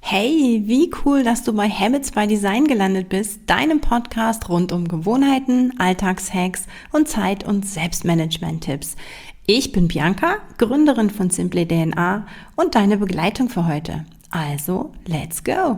Hey, wie cool, dass du bei Habits by Design gelandet bist, deinem Podcast rund um Gewohnheiten, Alltagshacks und Zeit- und Selbstmanagement-Tipps. Ich bin Bianca, Gründerin von Simply DNA und deine Begleitung für heute. Also, let's go!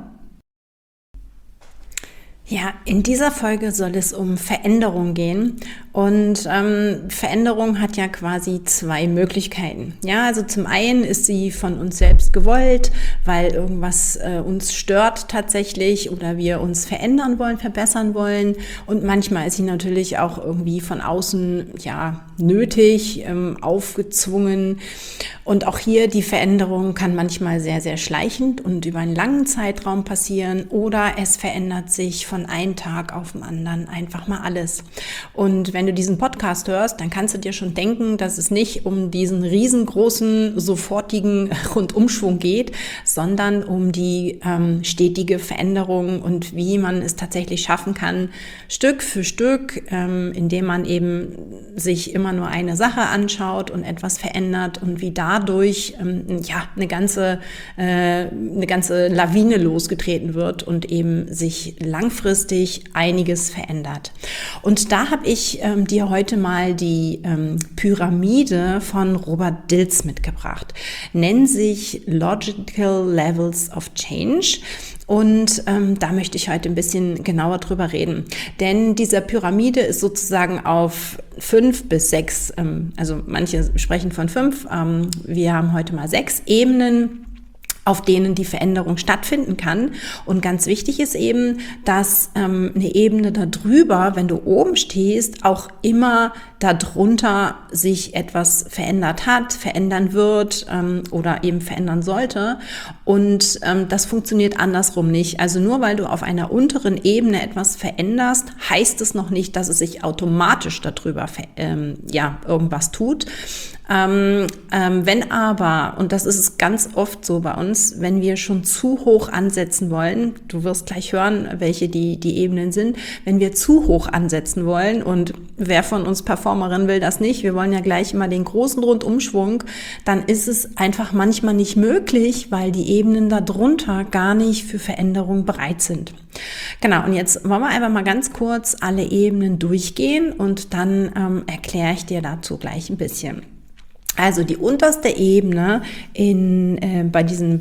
Ja, in dieser Folge soll es um Veränderung gehen und Veränderung hat ja quasi zwei Möglichkeiten. Ja, also zum einen ist sie von uns selbst gewollt, weil irgendwas uns stört tatsächlich oder wir uns verändern wollen, verbessern wollen, und manchmal ist sie natürlich auch irgendwie von außen nötig, aufgezwungen. Und auch hier die Veränderung kann manchmal sehr, sehr schleichend und über einen langen Zeitraum passieren, oder es verändert sich von einem Tag auf den anderen einfach mal alles. Und wenn du diesen Podcast hörst, dann kannst du dir schon denken, dass es nicht um diesen riesengroßen, sofortigen Rundumschwung geht, sondern um die stetige Veränderung und wie man es tatsächlich schaffen kann, Stück für Stück, indem man eben sich immer nur eine Sache anschaut und etwas verändert und wie dadurch eine ganze Lawine losgetreten wird und eben sich langfristig einiges verändert. Und da habe ich dir heute mal die Pyramide von Robert Dilts mitgebracht. Nennt sich Logical Levels of Change. Und da möchte ich heute ein bisschen genauer drüber reden. Denn diese Pyramide ist sozusagen auf 5 bis 6, also manche sprechen von 5, wir haben heute mal 6 Ebenen, auf denen die Veränderung stattfinden kann. Und ganz wichtig ist eben, dass eine Ebene darüber, wenn du oben stehst, auch immer darunter sich etwas verändert hat, verändern wird oder eben verändern sollte. Und das funktioniert andersrum nicht. Also nur weil du auf einer unteren Ebene etwas veränderst, heißt es noch nicht, dass es sich automatisch darüber irgendwas tut. Wenn aber, und das ist ganz oft so bei uns, wenn wir schon zu hoch ansetzen wollen, du wirst gleich hören, welche die Ebenen sind, wenn wir zu hoch ansetzen wollen, und wer von uns Performerin will das nicht, wir wollen ja gleich immer den großen Rundumschwung, dann ist es einfach manchmal nicht möglich, weil die Ebenen darunter gar nicht für Veränderung bereit sind. Genau, und jetzt wollen wir einfach mal ganz kurz alle Ebenen durchgehen und dann erkläre ich dir dazu gleich ein bisschen. Also die unterste Ebene bei diesen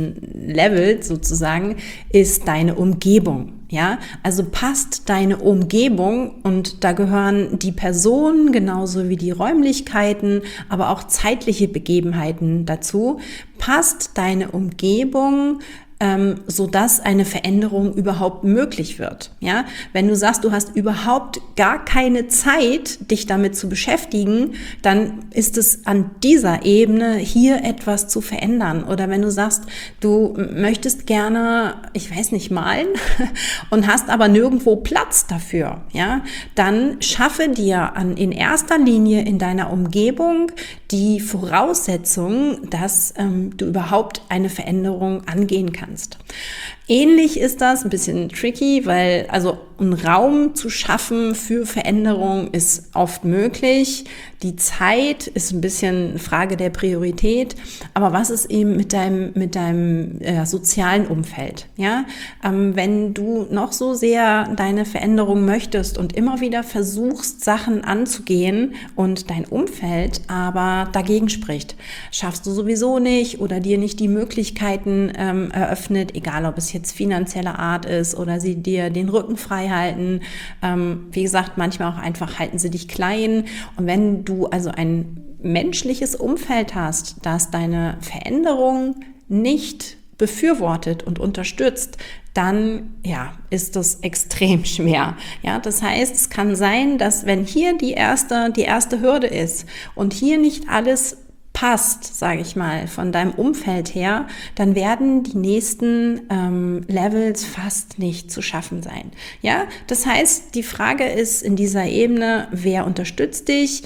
Levels sozusagen ist deine Umgebung. Ja, also passt deine Umgebung, und da gehören die Personen genauso wie die Räumlichkeiten, aber auch zeitliche Begebenheiten dazu. Passt deine Umgebung, sodass eine Veränderung überhaupt möglich wird. Ja, wenn du sagst, du hast überhaupt gar keine Zeit, dich damit zu beschäftigen, dann ist es an dieser Ebene hier etwas zu verändern. Oder wenn du sagst, du möchtest gerne, malen und hast aber nirgendwo Platz dafür, ja, dann schaffe dir in erster Linie in deiner Umgebung die Voraussetzung, dass du überhaupt eine Veränderung angehen kannst. Ähnlich ist das, ein bisschen tricky, weil also einen Raum zu schaffen für Veränderung ist oft möglich. Die Zeit ist ein bisschen eine Frage der Priorität. Aber was ist eben mit deinem sozialen Umfeld? Ja, wenn du noch so sehr deine Veränderung möchtest und immer wieder versuchst, Sachen anzugehen und dein Umfeld aber dagegen spricht, schaffst du sowieso nicht oder dir nicht die Möglichkeiten eröffnet, egal ob es jetzt finanzieller Art ist oder sie dir den Rücken frei halten. Wie gesagt, manchmal auch einfach halten sie dich klein. Und wenn du also ein menschliches Umfeld hast, das deine Veränderung nicht befürwortet und unterstützt, dann ist das extrem schwer. Ja, das heißt, es kann sein, dass wenn hier die erste Hürde ist und hier nicht alles passt, sage ich mal, von deinem Umfeld her, dann werden die nächsten Levels fast nicht zu schaffen sein. Ja, das heißt, die Frage ist in dieser Ebene, wer unterstützt dich,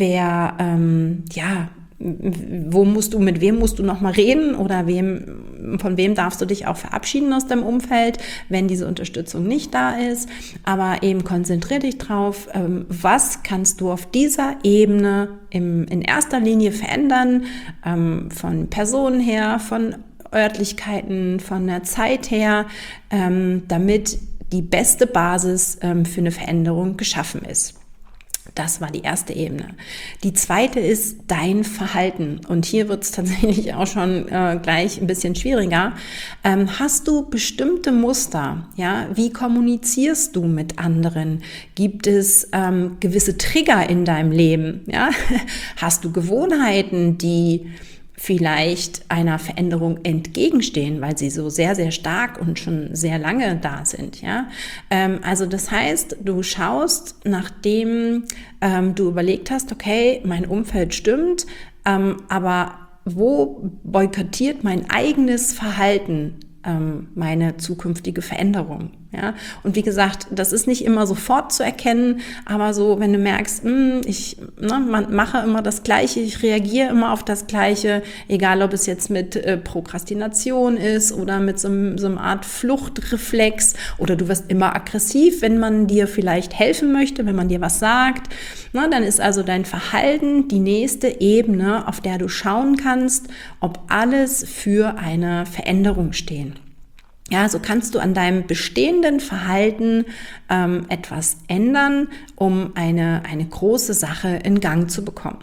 mit wem musst du noch mal reden oder von wem darfst du dich auch verabschieden aus deinem Umfeld, wenn diese Unterstützung nicht da ist. Aber eben konzentrier dich drauf, was kannst du auf dieser Ebene in erster Linie verändern, von Personen her, von Örtlichkeiten, von der Zeit her, damit die beste Basis für eine Veränderung geschaffen ist. Das war die erste Ebene. Die zweite ist dein Verhalten. Und hier wird es tatsächlich auch schon gleich ein bisschen schwieriger. Hast du bestimmte Muster? Ja? Wie kommunizierst du mit anderen? Gibt es gewisse Trigger in deinem Leben? Ja? Hast du Gewohnheiten, die vielleicht einer Veränderung entgegenstehen, weil sie so sehr, sehr stark und schon sehr lange da sind. Ja? Also das heißt, du schaust, nachdem du überlegt hast, okay, mein Umfeld stimmt, aber wo boykottiert mein eigenes Verhalten meine zukünftige Veränderung? Ja? Und wie gesagt, das ist nicht immer sofort zu erkennen, aber so, wenn du merkst, man mache immer das Gleiche, ich reagiere immer auf das Gleiche, egal ob es jetzt mit Prokrastination ist oder mit so einer Art Fluchtreflex, oder du wirst immer aggressiv, wenn man dir vielleicht helfen möchte, wenn man dir was sagt, dann ist also dein Verhalten die nächste Ebene, auf der du schauen kannst, ob alles für eine Veränderung stehen. Ja, so kannst du an deinem bestehenden Verhalten etwas ändern, um eine große Sache in Gang zu bekommen.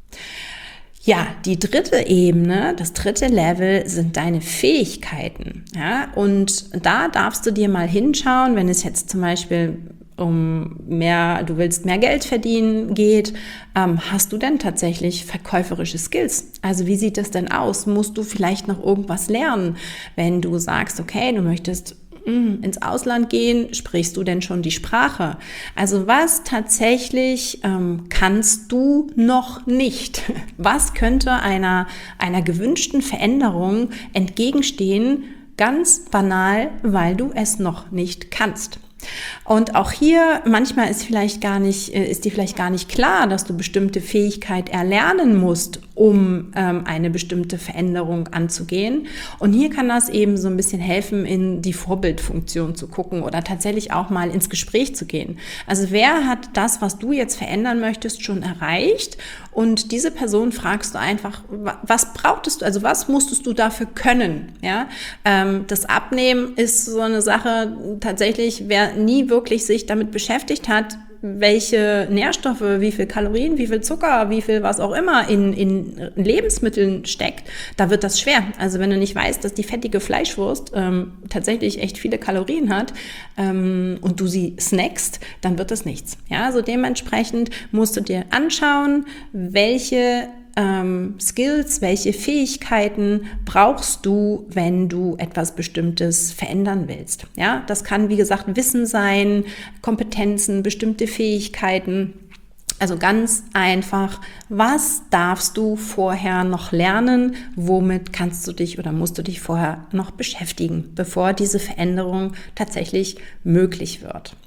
Ja, die dritte Ebene, das dritte Level sind deine Fähigkeiten. Ja, und da darfst du dir mal hinschauen, wenn es jetzt zum Beispiel du willst mehr Geld verdienen geht, hast du denn tatsächlich verkäuferische Skills? Also wie sieht das denn aus? Musst du vielleicht noch irgendwas lernen? Wenn du sagst, okay, du möchtest ins Ausland gehen, sprichst du denn schon die Sprache? Also was tatsächlich kannst du noch nicht? Was könnte einer gewünschten Veränderung entgegenstehen? Ganz banal, weil du es noch nicht kannst. Und auch hier, manchmal ist dir vielleicht gar nicht klar, dass du bestimmte Fähigkeit erlernen musst, um eine bestimmte Veränderung anzugehen. Und hier kann das eben so ein bisschen helfen, in die Vorbildfunktion zu gucken oder tatsächlich auch mal ins Gespräch zu gehen. Also wer hat das, was du jetzt verändern möchtest, schon erreicht? Und diese Person fragst du einfach, was brauchtest du, also was musstest du dafür können? Ja? Das Abnehmen ist so eine Sache, tatsächlich, wer nie wirklich sich damit beschäftigt hat, welche Nährstoffe, wie viel Kalorien, wie viel Zucker, wie viel was auch immer in Lebensmitteln steckt, da wird das schwer. Also wenn du nicht weißt, dass die fettige Fleischwurst tatsächlich echt viele Kalorien hat und du sie snackst, dann wird das nichts. Ja, also dementsprechend musst du dir anschauen, welche Skills, welche Fähigkeiten brauchst du, wenn du etwas Bestimmtes verändern willst. Ja, das kann, wie gesagt, Wissen sein, Kompetenzen, bestimmte Fähigkeiten. Also ganz einfach, was darfst du vorher noch lernen? Womit kannst du dich oder musst du dich vorher noch beschäftigen, bevor diese Veränderung tatsächlich möglich wird?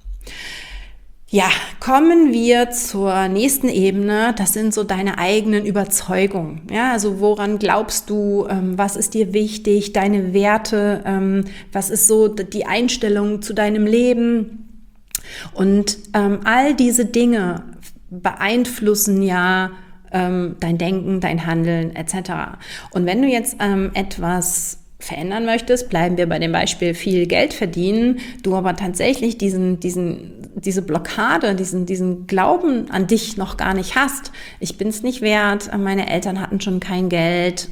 Ja, kommen wir zur nächsten Ebene. Das sind so deine eigenen Überzeugungen. Ja, also woran glaubst du? Was ist dir wichtig? Deine Werte? Was ist so die Einstellung zu deinem Leben? Und all diese Dinge beeinflussen ja dein Denken, dein Handeln etc. Und wenn du jetzt etwas verändern möchtest, bleiben wir bei dem Beispiel viel Geld verdienen, du aber tatsächlich diese Blockade, diesen Glauben an dich noch gar nicht hast. Ich bin es nicht wert, meine Eltern hatten schon kein Geld,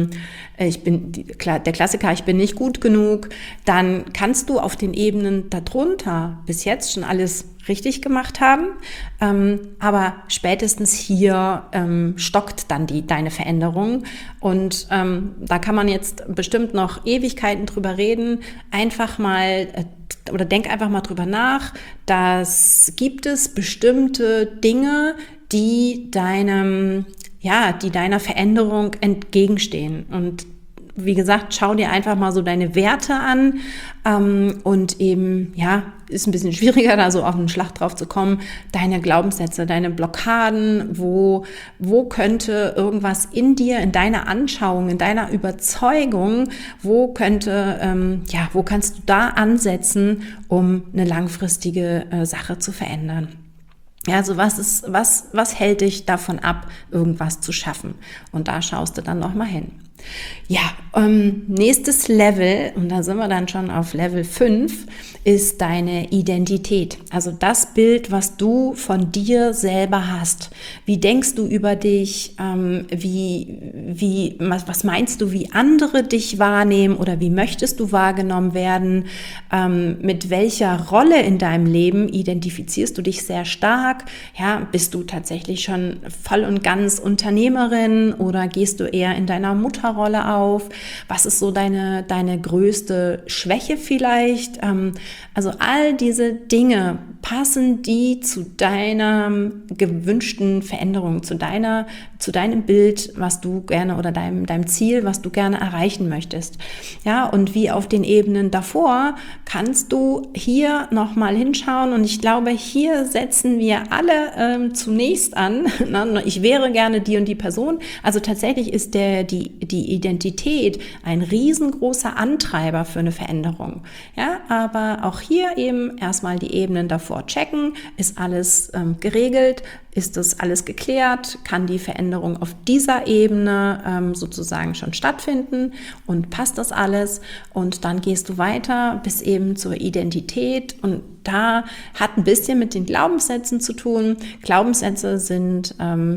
der Klassiker, ich bin nicht gut genug, dann kannst du auf den Ebenen darunter bis jetzt schon alles richtig gemacht haben, aber spätestens hier stockt dann deine Veränderung und da kann man jetzt bestimmt noch Ewigkeiten drüber reden, einfach mal oder denk einfach mal drüber nach, dass gibt es bestimmte Dinge, die deiner Veränderung entgegenstehen. Und wie gesagt, schau dir einfach mal so deine Werte an und eben, ja, ist ein bisschen schwieriger, da so auf den Schlag drauf zu kommen, deine Glaubenssätze, deine Blockaden, wo könnte irgendwas in dir, in deiner Anschauung, in deiner Überzeugung, wo kannst du da ansetzen, um eine langfristige Sache zu verändern? Ja, also was hält dich davon ab, irgendwas zu schaffen? Und da schaust du dann noch mal hin. Ja, nächstes Level, und da sind wir dann schon auf Level 5, ist deine Identität. Also das Bild, was du von dir selber hast. Wie denkst du über dich? Was meinst du, wie andere dich wahrnehmen oder wie möchtest du wahrgenommen werden? Mit welcher Rolle in deinem Leben identifizierst du dich sehr stark? Ja, bist du tatsächlich schon voll und ganz Unternehmerin oder gehst du eher in deiner Mutterrolle auf? Was ist so deine größte Schwäche vielleicht? Also all diese Dinge, passen die zu deiner gewünschten Veränderung, zu deinem Bild, was du gerne oder deinem Ziel, was du gerne erreichen möchtest. Ja, und wie auf den Ebenen davor kannst du hier nochmal hinschauen und ich glaube, hier setzen wir alle zunächst an. Ich wäre gerne die und die Person. Also tatsächlich ist die Identität ein riesengroßer Antreiber für eine Veränderung. Ja, aber auch hier eben erstmal die Ebenen davor checken, ist alles geregelt, ist das alles geklärt, kann die Veränderung auf dieser Ebene sozusagen schon stattfinden und passt das alles und dann gehst du weiter bis eben zur Identität und da hat ein bisschen mit den Glaubenssätzen zu tun. Glaubenssätze sind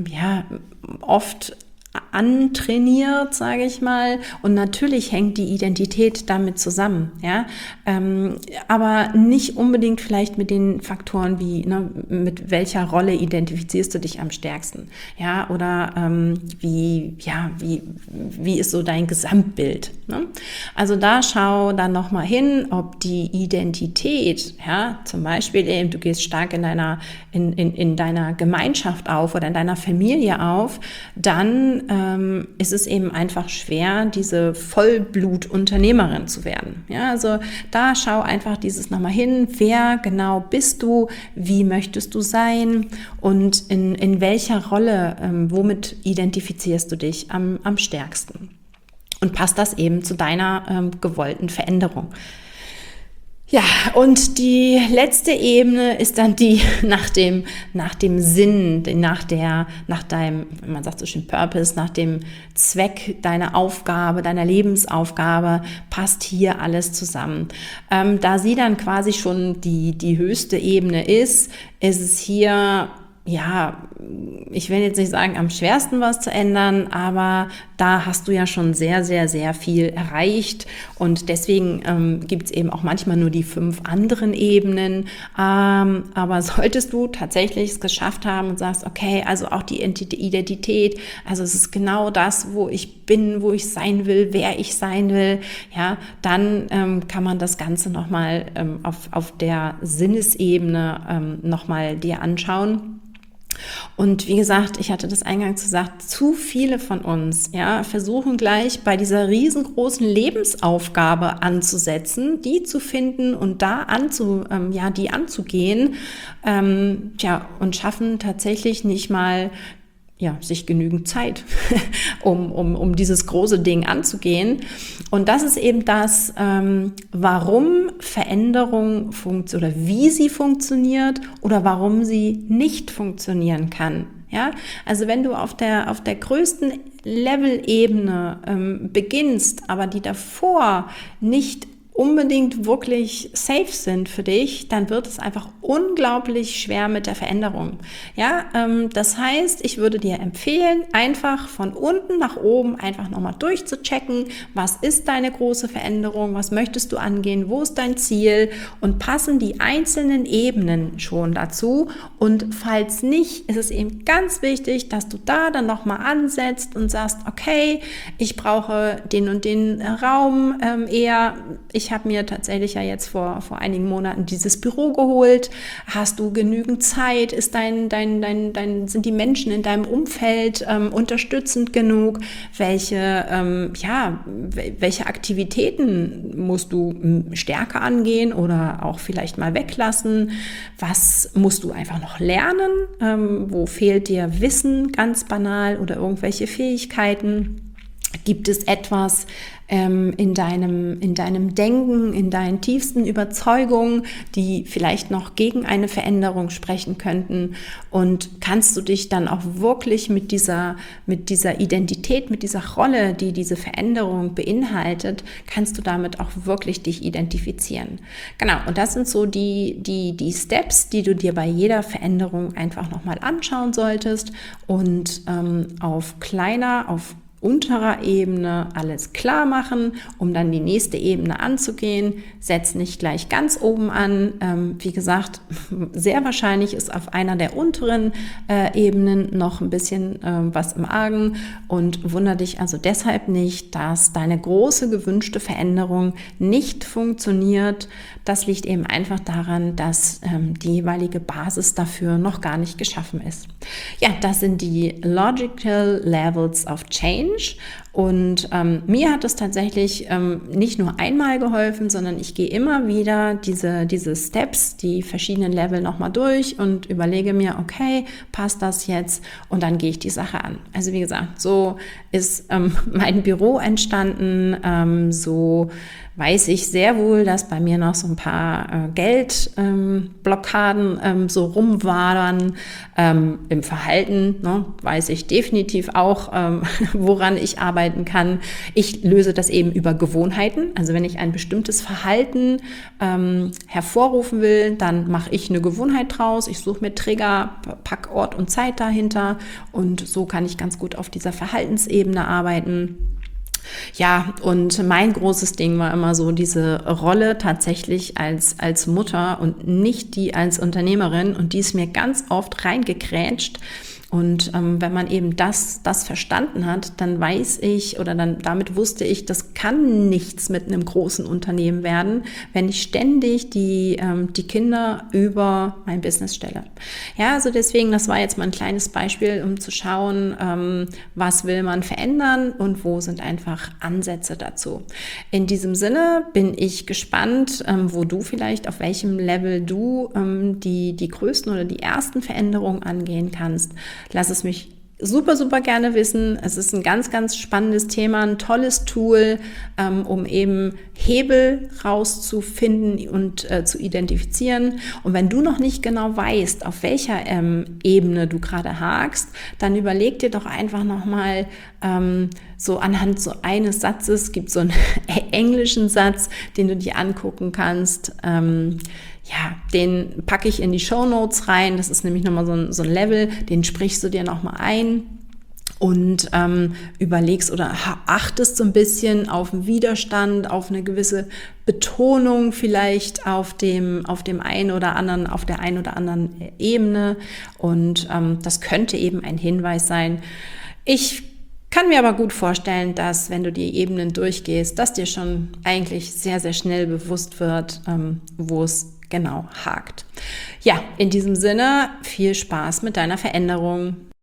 oft antrainiert, sage ich mal, und natürlich hängt die Identität damit zusammen, ja, aber nicht unbedingt vielleicht mit den Faktoren wie, mit welcher Rolle identifizierst du dich am stärksten, ja, oder wie ist so dein Gesamtbild, ne? Also da schau dann nochmal hin, ob die Identität, ja, zum Beispiel eben, du gehst stark in deiner Gemeinschaft auf oder in deiner Familie auf, dann ist es eben einfach schwer, diese Vollblut-Unternehmerin zu werden. Ja, also da schau einfach dieses nochmal hin, wer genau bist du, wie möchtest du sein und in welcher Rolle, womit identifizierst du dich am stärksten und passt das eben zu deiner gewollten Veränderung. Ja, und die letzte Ebene ist dann die nach dem Sinn, nach deinem, man sagt so schön Purpose, nach dem Zweck deiner Aufgabe, deiner Lebensaufgabe, passt hier alles zusammen. Da sie dann quasi schon die höchste Ebene ist es hier, ja, ich will jetzt nicht sagen, am schwersten was zu ändern, aber da hast du ja schon sehr, sehr, sehr viel erreicht und deswegen gibt es eben auch manchmal nur die 5 anderen Ebenen, aber solltest du tatsächlich es geschafft haben und sagst, okay, also auch die Identität, also es ist genau das, wo ich bin, wo ich sein will, wer ich sein will, ja, dann kann man das Ganze nochmal auf der Sinnesebene nochmal dir anschauen. Und wie gesagt, ich hatte das eingangs gesagt, zu viele von uns, ja, versuchen gleich bei dieser riesengroßen Lebensaufgabe anzusetzen, die zu finden und die anzugehen, und schaffen tatsächlich nicht mal sich genügend Zeit, um dieses große Ding anzugehen. Und das ist eben das, warum Veränderung funktioniert oder wie sie funktioniert oder warum sie nicht funktionieren kann. Ja, also wenn du auf der größten Level-Ebene beginnst, aber die davor nicht unbedingt wirklich safe sind für dich, dann wird es einfach unglaublich schwer mit der Veränderung. Ja, das heißt, ich würde dir empfehlen, einfach von unten nach oben einfach nochmal durchzuchecken, was ist deine große Veränderung, was möchtest du angehen, wo ist dein Ziel und passen die einzelnen Ebenen schon dazu und falls nicht, ist es eben ganz wichtig, dass du da dann nochmal ansetzt und sagst, okay, ich brauche den und den Raum eher, ich habe mir tatsächlich ja jetzt vor einigen Monaten dieses Büro geholt. Hast du genügend Zeit? Ist sind die Menschen in deinem Umfeld unterstützend genug? Welche Aktivitäten musst du stärker angehen oder auch vielleicht mal weglassen? Was musst du einfach noch lernen? Wo fehlt dir Wissen ganz banal oder irgendwelche Fähigkeiten, Gibt es etwas in deinem Denken, in deinen tiefsten Überzeugungen, die vielleicht noch gegen eine Veränderung sprechen könnten? Und kannst du dich dann auch wirklich mit dieser Identität, mit dieser Rolle, die diese Veränderung beinhaltet, kannst du damit auch wirklich dich identifizieren? Genau, und das sind so die Steps, die du dir bei jeder Veränderung einfach nochmal anschauen solltest und auf unterer Ebene alles klar machen, um dann die nächste Ebene anzugehen. Setz nicht gleich ganz oben an. Wie gesagt, sehr wahrscheinlich ist auf einer der unteren Ebenen noch ein bisschen was im Argen und wundere dich also deshalb nicht, dass deine große gewünschte Veränderung nicht funktioniert. Das liegt eben einfach daran, dass die jeweilige Basis dafür noch gar nicht geschaffen ist. Ja, das sind die Logical Levels of Change. Und mir hat es tatsächlich nicht nur einmal geholfen, sondern ich gehe immer wieder diese Steps, die verschiedenen Level nochmal durch und überlege mir, okay, passt das jetzt? Und dann gehe ich die Sache an. Also wie gesagt, so ist mein Büro entstanden, so weiß ich sehr wohl, dass bei mir noch so ein paar Geldblockaden so rumwabern. Im Verhalten weiß ich definitiv auch, woran ich arbeiten kann. Ich löse das eben über Gewohnheiten. Also wenn ich ein bestimmtes Verhalten hervorrufen will, dann mache ich eine Gewohnheit draus. Ich suche mir Trigger, pack Ort und Zeit dahinter und so kann ich ganz gut auf dieser Verhaltensebene arbeiten. Ja, und mein großes Ding war immer so diese Rolle tatsächlich als Mutter und nicht die als Unternehmerin, und die ist mir ganz oft reingekrätscht. Und wenn man eben das verstanden hat, dann weiß ich oder dann damit wusste ich, das kann nichts mit einem großen Unternehmen werden, wenn ich ständig die Kinder über mein Business stelle. Ja, also deswegen, das war jetzt mal ein kleines Beispiel, um zu schauen, was will man verändern und wo sind einfach Ansätze dazu. In diesem Sinne bin ich gespannt, wo du vielleicht, auf welchem Level du die größten oder die ersten Veränderungen angehen kannst. Lass es mich super, super gerne wissen. Es ist ein ganz, ganz spannendes Thema, ein tolles Tool, um eben Hebel rauszufinden und zu identifizieren. Und wenn du noch nicht genau weißt, auf welcher Ebene du gerade hakst, dann überleg dir doch einfach nochmal so anhand so eines Satzes, gibt so einen englischen Satz, den du dir angucken kannst. Ja, den packe ich in die Shownotes rein. Das ist nämlich nochmal so ein Level, den sprichst du dir nochmal ein und überlegst oder achtest so ein bisschen auf den Widerstand, auf eine gewisse Betonung vielleicht auf dem einen oder anderen, auf der einen oder anderen Ebene. Und das könnte eben ein Hinweis sein. Ich kann mir aber gut vorstellen, dass wenn du die Ebenen durchgehst, dass dir schon eigentlich sehr, sehr schnell bewusst wird, wo es genau hakt. Ja, in diesem Sinne, viel Spaß mit deiner Veränderung.